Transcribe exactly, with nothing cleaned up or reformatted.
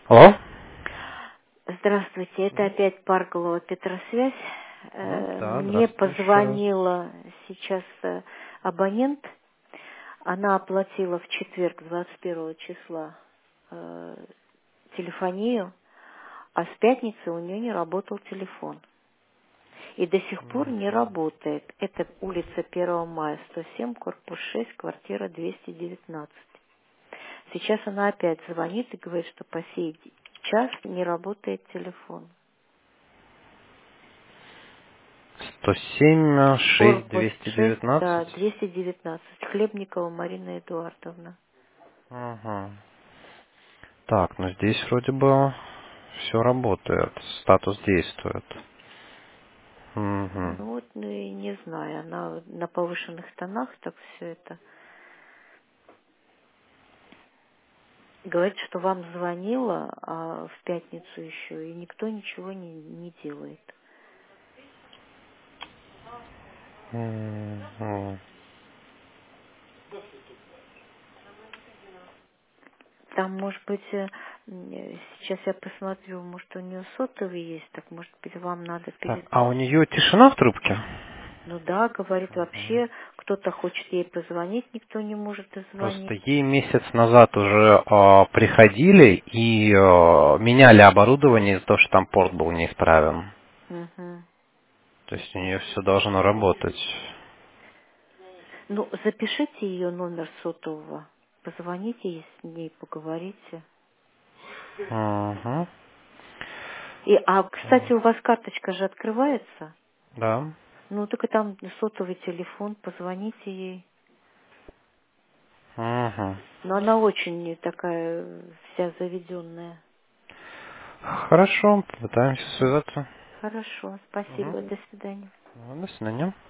Алло? Здравствуйте, это опять Парголова Петросвязь. М, Э, Да, Мне здравствуйте еще раз. позвонила сейчас э, абонент. Она оплатила в четверг, двадцать первого числа, э, телефонию, а с пятницы у нее не работал телефон. И до сих пор М, не работает. Это улица первого мая, сто семь, корпус шесть, квартира двести девятнадцать. Сейчас она опять звонит и говорит, что по сей час не работает телефон. сто семь шесть Корпус двести шесть, да, девятнадцать. двести девятнадцать. Хлебникова Марина Эдуардовна. Ага. Так, ну здесь вроде бы все работает. Статус действует. Ну Угу. вот, ну и не знаю, она на повышенных тонах так все это. Говорит, что вам звонила а в пятницу еще, и никто ничего не, не делает. Угу. Там, может быть, э, м, сейчас я посмотрю, может, у нее сотовый есть, так, может быть, вам надо Так, а у перезвонить. нее тишина в трубке? Ну да, говорит, Мгм. вообще кто-то хочет ей позвонить, никто не может Просто дозвонить. ей месяц назад уже а, приходили и а, меняли оборудование из-за того, что там порт был неисправен. Мгм. То есть у нее все должно работать. Ну, запишите ее номер сотового, позвоните ей, с ней поговорите. Угу. И, а, кстати, у вас карточка же открывается? Да. Ну, только там сотовый телефон, позвоните ей. Угу. Но она очень не такая э, вся заведенная. Хорошо, попытаемся связаться. Хорошо, Угу. спасибо, до свидания. Ну, до свидания.